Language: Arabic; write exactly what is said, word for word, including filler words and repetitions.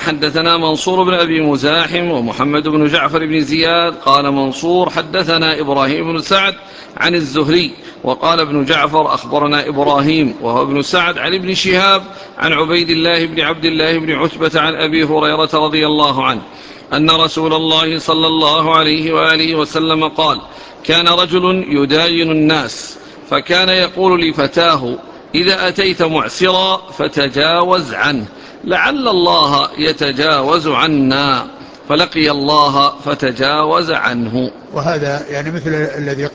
حدثنا منصور بن أبي مزاحم ومحمد بن جعفر بن زياد. قال منصور حدثنا إبراهيم بن سعد عن الزهري. وقال ابن جعفر أخبرنا إبراهيم وهو ابن سعد عن ابن شهاب عن عبيد الله بن عبد الله بن عتبة عن أبي هريرة رضي الله عنه أن رسول الله صلى الله عليه وآله وسلم قال: كان رجل يداين الناس فكان يقول لفتاه: إذا أتيت معسرا فتجاوز عنه لعل الله يتجاوز عنا، فلقي الله فتجاوز عنه. وهذا يعني مثل الذي